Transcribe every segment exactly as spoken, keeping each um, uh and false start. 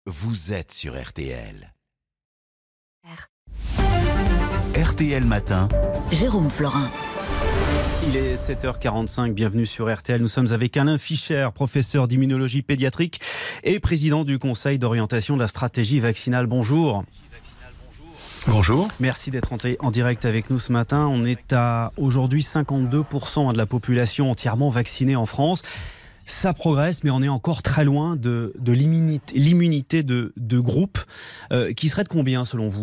Vous êtes sur R T L. R T L Matin. Jérôme Florin. Il est sept heures quarante-cinq, bienvenue sur R T L. Nous sommes avec Alain Fischer, professeur d'immunologie pédiatrique et président du Conseil d'orientation de la stratégie vaccinale. Bonjour. Bonjour. Merci d'être en direct avec nous ce matin. On est à aujourd'hui cinquante-deux pour cent de la population entièrement vaccinée en France. Ça progresse, mais on est encore très loin de, de l'immunité, l'immunité de, de groupe. Euh, qui serait de combien selon vous ?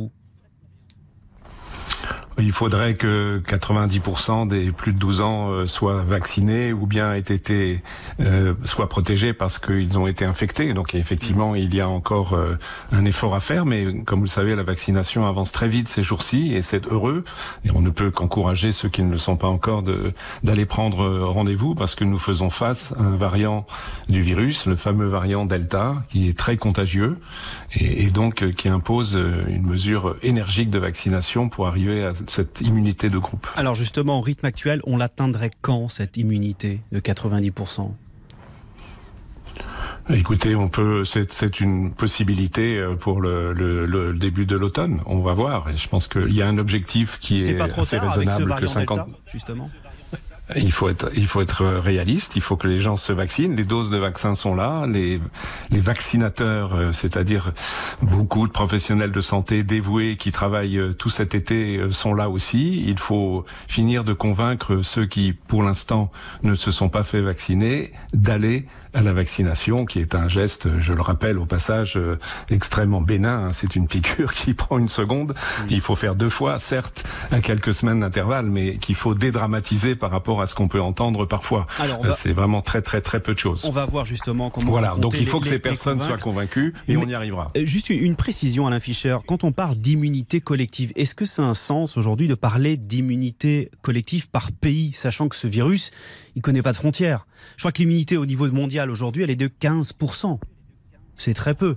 Il faudrait que quatre-vingt-dix pour cent des plus de douze ans euh, soient vaccinés ou bien aient été euh, soient protégés parce qu'ils ont été infectés. Donc effectivement, il y a encore euh, un effort à faire, mais comme vous le savez, la vaccination avance très vite ces jours-ci et c'est heureux. Et on ne peut qu'encourager ceux qui ne le sont pas encore de, d'aller prendre rendez-vous parce que nous faisons face à un variant du virus, le fameux variant Delta, qui est très contagieux et, et donc euh, qui impose une mesure énergique de vaccination pour arriver à cette immunité de groupe. Alors justement, au rythme actuel, on l'atteindrait quand, cette immunité de quatre-vingt-dix pour cent ? Écoutez, on peut, c'est, c'est une possibilité pour le, le, le début de l'automne. On va voir. Et je pense qu'il y a un objectif qui c'est est pas trop assez tard raisonnable avec ce variant que cinquante. Delta, justement. Il faut être, il faut être réaliste. Il faut que les gens se vaccinent. Les doses de vaccins sont là. Les, les vaccinateurs, euh, c'est-à-dire beaucoup de professionnels de santé dévoués qui travaillent euh, tout cet été, euh, sont là aussi. Il faut finir de convaincre ceux qui, pour l'instant, ne se sont pas fait vacciner, d'aller à la vaccination, qui est un geste, je le rappelle au passage, euh, extrêmement bénin. Hein. C'est une piqûre qui prend une seconde. Oui. Il faut faire deux fois, certes, à quelques semaines d'intervalle, mais qu'il faut dédramatiser par rapport à ce qu'on peut entendre parfois. Alors va... C'est vraiment très très très peu de choses. On va voir justement comment. Voilà, donc il faut les, que les, ces personnes soient convaincues et mais, on y arrivera. Juste une précision, Alain Fischer, quand on parle d'immunité collective, est-ce que c'est un sens aujourd'hui de parler d'immunité collective par pays, sachant que ce virus, il connaît pas de frontières. Je crois que l'immunité au niveau mondial aujourd'hui, elle est de quinze pour cent. C'est très peu.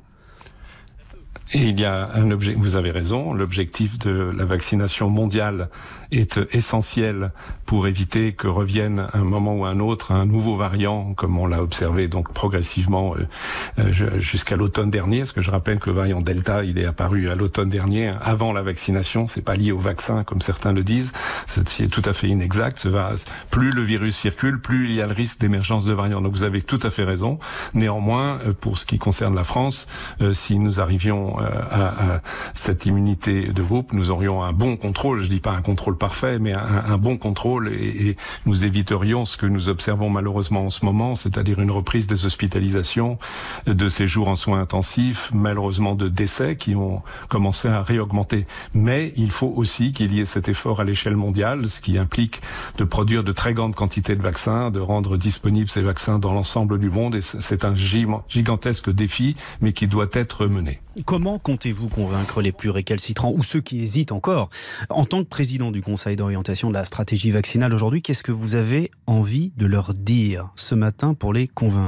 Et il y a un objet, vous avez raison, l'objectif de la vaccination mondiale est essentiel pour éviter que revienne à un moment ou à un autre un nouveau variant, comme on l'a observé donc progressivement euh, jusqu'à l'automne dernier, parce que je rappelle que le variant Delta, il est apparu à l'automne dernier, avant la vaccination, c'est pas lié au vaccin comme certains le disent, c'est tout à fait inexact. Plus le virus circule, plus il y a le risque d'émergence de variants. Donc vous avez tout à fait raison. Néanmoins, pour ce qui concerne la France, euh, si nous arrivions À, à cette immunité de groupe, nous aurions un bon contrôle, je dis pas un contrôle parfait, mais un, un bon contrôle et, et nous éviterions ce que nous observons malheureusement en ce moment, c'est-à-dire une reprise des hospitalisations, de séjours en soins intensifs, malheureusement de décès qui ont commencé à réaugmenter. Mais il faut aussi qu'il y ait cet effort à l'échelle mondiale, ce qui implique de produire de très grandes quantités de vaccins, de rendre disponibles ces vaccins dans l'ensemble du monde, et c'est un gigantesque défi, mais qui doit être mené. Comment comptez-vous convaincre les plus récalcitrants ou ceux qui hésitent encore ? En tant que président du Conseil d'orientation de la stratégie vaccinale aujourd'hui, qu'est-ce que vous avez envie de leur dire ce matin pour les convaincre ?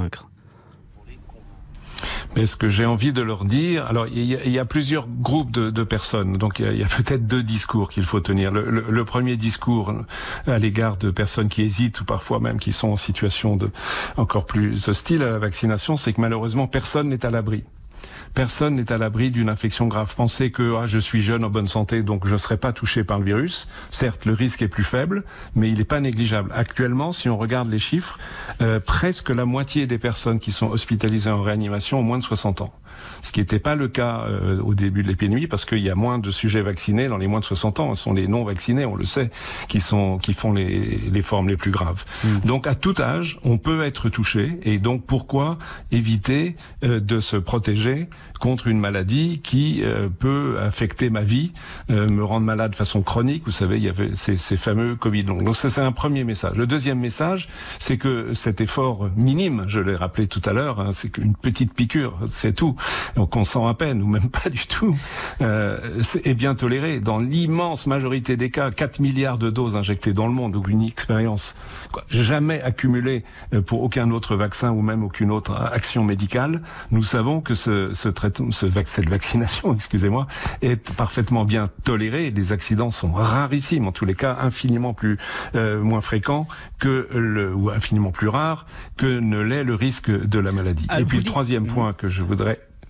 Mais ce que j'ai envie de leur dire, alors il y a, il y a plusieurs groupes de, de personnes, donc il y a, il y a peut-être deux discours qu'il faut tenir. Le, le, le premier discours à l'égard de personnes qui hésitent ou parfois même qui sont en situation de encore plus hostile à la vaccination, c'est que malheureusement personne n'est à l'abri. Personne n'est à l'abri d'une infection grave. Pensez que ah, je suis jeune en bonne santé, donc je ne serai pas touché par le virus. Certes, le risque est plus faible, mais il n'est pas négligeable. Actuellement, si on regarde les chiffres, euh, presque la moitié des personnes qui sont hospitalisées en réanimation ont moins de soixante ans. Ce qui n'était pas le cas euh, au début de l'épidémie, parce qu'il y a moins de sujets vaccinés dans les moins de soixante ans. Ce sont les non-vaccinés, on le sait, qui sont qui font les, les formes les plus graves. Mmh. Donc à tout âge, on peut être touché. Et donc pourquoi éviter euh, de se protéger contre une maladie qui euh, peut affecter ma vie, euh, me rendre malade de façon chronique. Vous savez, il y avait ces, ces fameux Covid longs. Donc ça, c'est un premier message. Le deuxième message, c'est que cet effort minime, je l'ai rappelé tout à l'heure, hein, c'est qu'une petite piqûre, c'est tout. Donc on sent à peine, ou même pas du tout, euh, est bien toléré. Dans l'immense majorité des cas, quatre milliards de doses injectées dans le monde, donc une expérience quoi, jamais accumulée pour aucun autre vaccin ou même aucune autre action médicale. Nous savons que ce, ce traitement, ce vac- cette vaccination, excusez-moi, est parfaitement bien tolérée. Les accidents sont rarissimes, en tous les cas infiniment plus euh, moins fréquents que le, ou infiniment plus rares que ne l'est le risque de la maladie. Ah, Et puis le troisième dites... point que je voudrais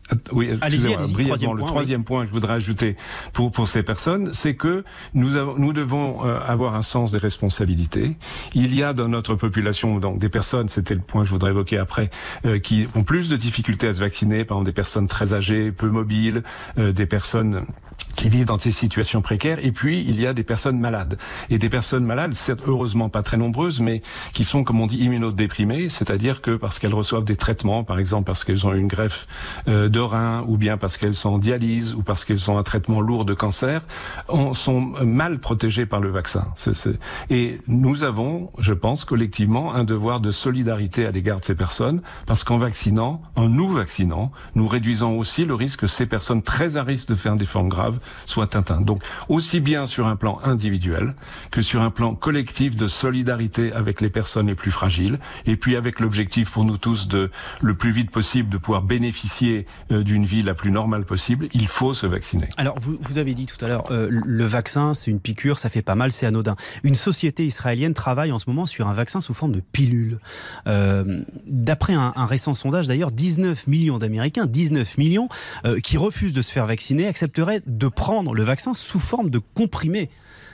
Oui, allez-y, allez-y, brièvement, troisième le point, troisième oui. point que je voudrais ajouter pour pour ces personnes, c'est que nous avons, nous devons euh, avoir un sens des responsabilités. Il y a dans notre population donc des personnes, c'était le point que je voudrais évoquer après, euh, qui ont plus de difficultés à se vacciner, par exemple des personnes très âgées, peu mobiles, euh, des personnes qui vivent dans des situations précaires, et puis il y a des personnes malades. Et des personnes malades, certes heureusement pas très nombreuses, mais qui sont, comme on dit, immunodéprimées, c'est-à-dire que parce qu'elles reçoivent des traitements, par exemple parce qu'elles ont une greffe euh, de rein, ou bien parce qu'elles sont en dialyse, ou parce qu'elles ont un traitement lourd de cancer, on, sont mal protégées par le vaccin. C'est, c'est... Et nous avons, je pense, collectivement, un devoir de solidarité à l'égard de ces personnes, parce qu'en vaccinant, en nous vaccinant, nous réduisons aussi le risque que ces personnes très à risque de faire des formes graves soient atteintes. Donc, aussi bien sur un plan individuel que sur un plan collectif de solidarité avec les personnes les plus fragiles, et puis avec l'objectif pour nous tous de, le plus vite possible, de pouvoir bénéficier euh, d'une vie la plus normale possible, il faut se vacciner. Alors, vous, vous avez dit tout à l'heure, euh, le vaccin, c'est une piqûre, ça fait pas mal, c'est anodin. Une société israélienne travaille en ce moment sur un vaccin sous forme de pilule. Euh, d'après un, un récent sondage, d'ailleurs, dix-neuf millions d'Américains, dix-neuf millions, euh, qui refusent de se faire vacciner, accepteraient de prendre le vaccin sous forme de comprimé.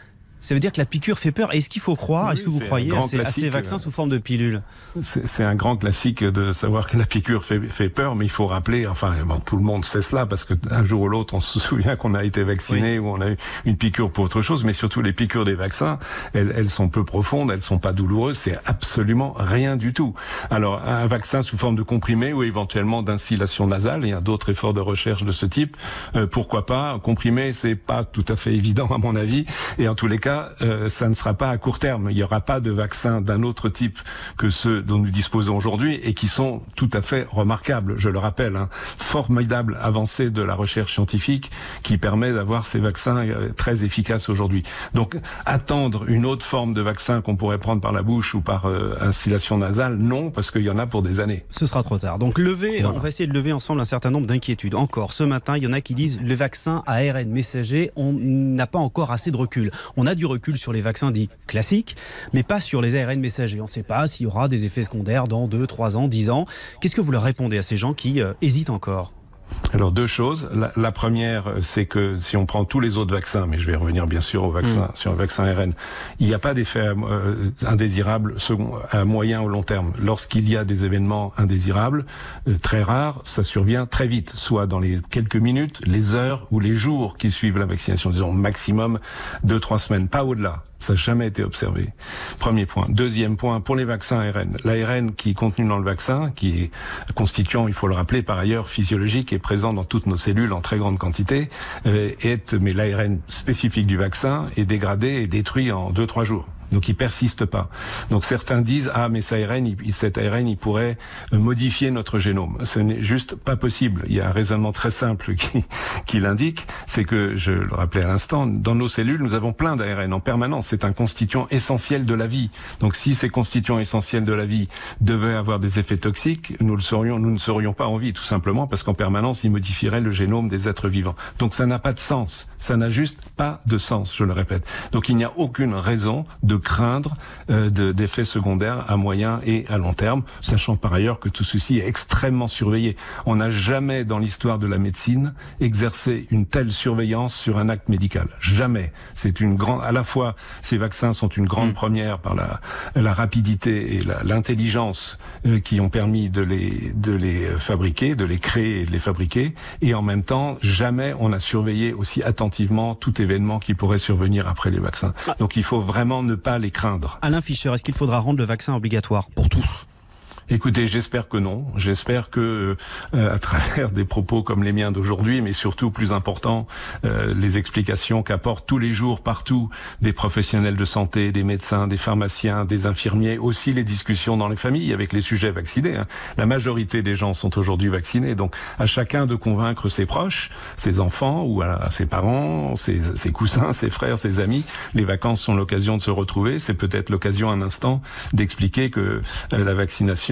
Ça veut dire que la piqûre fait peur. Est-ce qu'il faut croire, oui, est-ce que vous croyez à ces, à ces vaccins sous forme de pilule? c'est, c'est un grand classique de savoir que la piqûre fait, fait peur, mais il faut rappeler, enfin bon, tout le monde sait cela, parce qu'un jour ou l'autre, on se souvient qu'on a été vacciné, oui, ou on a eu une piqûre pour autre chose, mais surtout les piqûres des vaccins, elles, elles sont peu profondes, elles sont pas douloureuses, c'est absolument rien du tout. Alors, un vaccin sous forme de comprimé ou éventuellement d'instillation nasale, il y a d'autres efforts de recherche de ce type, euh, pourquoi pas? Comprimé, c'est pas tout à fait évident à mon avis, et en tous les cas, Euh, ça ne sera pas à court terme. Il n'y aura pas de vaccins d'un autre type que ceux dont nous disposons aujourd'hui et qui sont tout à fait remarquables, je le rappelle. Hein. Formidable avancée de la recherche scientifique qui permet d'avoir ces vaccins euh, très efficaces aujourd'hui. Donc, attendre une autre forme de vaccin qu'on pourrait prendre par la bouche ou par euh, instillation nasale, non, parce qu'il y en a pour des années. Ce sera trop tard. Donc, lever, voilà. On va essayer de lever ensemble un certain nombre d'inquiétudes. Encore, ce matin, il y en a qui disent le vaccin A R N messager, on n'a pas encore assez de recul. On a du recul sur les vaccins dits classiques, mais pas sur les A R N messagers. On ne sait pas s'il y aura des effets secondaires dans deux, trois ans, dix ans. Qu'est-ce que vous leur répondez à ces gens qui euh, hésitent encore ? Alors deux choses. La, la première, c'est que si on prend tous les autres vaccins, mais je vais revenir bien sûr au vaccin, mmh. sur le vaccin A R N, il n'y a pas d'effet euh, indésirable second, à moyen ou long terme. Lorsqu'il y a des événements indésirables, euh, très rares, ça survient très vite, soit dans les quelques minutes, les heures ou les jours qui suivent la vaccination, disons maximum deux, trois semaines, pas au-delà. Ça n'a jamais été observé. Premier point. Deuxième point, pour les vaccins A R N. L'A R N qui est contenu dans le vaccin, qui est constituant, il faut le rappeler par ailleurs, physiologique et présent dans toutes nos cellules en très grande quantité, euh, est, mais l'A R N spécifique du vaccin est dégradé et détruit en deux, trois jours. Donc il persiste pas. Donc certains disent ah mais cet A R N, il, cet A R N, il pourrait modifier notre génome. Ce n'est juste pas possible. Il y a un raisonnement très simple qui, qui l'indique, c'est que je le rappelais à l'instant, dans nos cellules nous avons plein d'A R N en permanence. C'est un constituant essentiel de la vie. Donc si ces constituants essentiels de la vie devaient avoir des effets toxiques, nous le saurions, nous ne serions pas en vie tout simplement parce qu'en permanence ils modifieraient le génome des êtres vivants. Donc ça n'a pas de sens. Ça n'a juste pas de sens. Je le répète. Donc il n'y a aucune raison de craindre euh, de, d'effets secondaires à moyen et à long terme, sachant par ailleurs que tout ceci est extrêmement surveillé. On n'a jamais dans l'histoire de la médecine exercé une telle surveillance sur un acte médical. Jamais. C'est une grande, à la fois, ces vaccins sont une grande première par la, la rapidité et la, l'intelligence euh, qui ont permis de les, de les fabriquer, de les créer et de les fabriquer, et en même temps, jamais on a surveillé aussi attentivement tout événement qui pourrait survenir après les vaccins. Donc il faut vraiment ne pas les craindre. Alain Fischer, est-ce qu'il faudra rendre le vaccin obligatoire pour tous ? Écoutez, j'espère que non. J'espère que, euh, à travers des propos comme les miens d'aujourd'hui, mais surtout plus important, euh, les explications qu'apportent tous les jours partout des professionnels de santé, des médecins, des pharmaciens, des infirmiers, aussi les discussions dans les familles avec les sujets vaccinés. Hein. La majorité des gens sont aujourd'hui vaccinés, donc à chacun de convaincre ses proches, ses enfants ou à, à ses parents, ses, ses cousins, ses frères, ses amis. Les vacances sont l'occasion de se retrouver. C'est peut-être l'occasion un instant d'expliquer que euh, la vaccination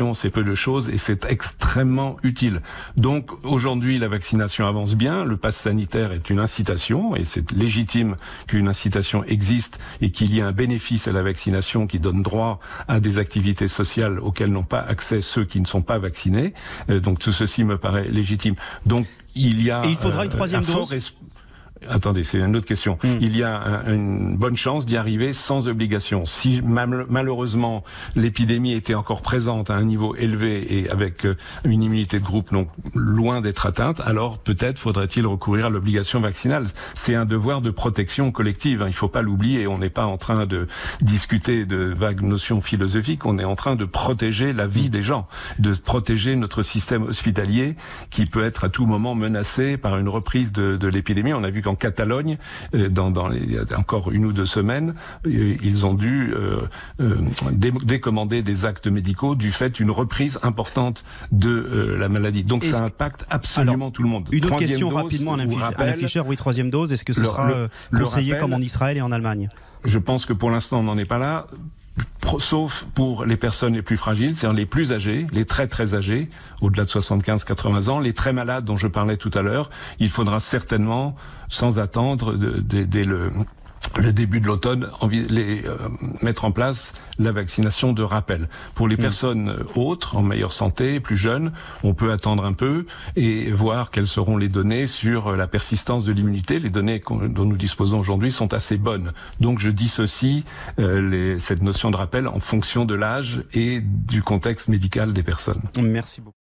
vaccination, c'est peu de choses et c'est extrêmement utile. Donc aujourd'hui, la vaccination avance bien. Le pass sanitaire est une incitation et c'est légitime qu'une incitation existe et qu'il y ait un bénéfice à la vaccination qui donne droit à des activités sociales auxquelles n'ont pas accès ceux qui ne sont pas vaccinés. Euh, donc tout ceci me paraît légitime. Donc il y a et il faudra une troisième euh, dose. Esp... Attendez, c'est une autre question. Mm. Il y a un, une bonne chance d'y arriver sans obligation. Si mal, malheureusement l'épidémie était encore présente à un niveau élevé et avec euh, une immunité de groupe donc loin d'être atteinte, alors peut-être faudrait-il recourir à l'obligation vaccinale. C'est un devoir de protection collective. Hein. Il ne faut pas l'oublier. On n'est pas en train de discuter de vagues notions philosophiques. On est en train de protéger la vie des gens, de protéger notre système hospitalier qui peut être à tout moment menacé par une reprise de, de l'épidémie. On a vu en Catalogne, dans, dans les, il y a encore une ou deux semaines, ils ont dû euh, euh, dé décommander des actes médicaux du fait d'une reprise importante de euh, la maladie. Donc ça impacte absolument Alors, tout le monde. Une autre troisième question dose, rapidement, Alain Fischer. Oui, troisième dose. Est-ce que ce le, sera le, le conseillé rappel, comme en Israël et en Allemagne? Je pense que pour l'instant, on n'en est pas là. Sauf pour les personnes les plus fragiles, c'est-à-dire les plus âgées, les très très âgés, au-delà de soixante-quinze à quatre-vingts ans, les très malades dont je parlais tout à l'heure, il faudra certainement, sans attendre, dès le, le début de l'automne, les, euh, mettre en place la vaccination de rappel. Pour les mmh. personnes autres, en meilleure santé, plus jeunes, on peut attendre un peu et voir quelles seront les données sur la persistance de l'immunité. Les données dont nous disposons aujourd'hui sont assez bonnes. Donc je dissocie euh, les, cette notion de rappel en fonction de l'âge et du contexte médical des personnes. Merci beaucoup.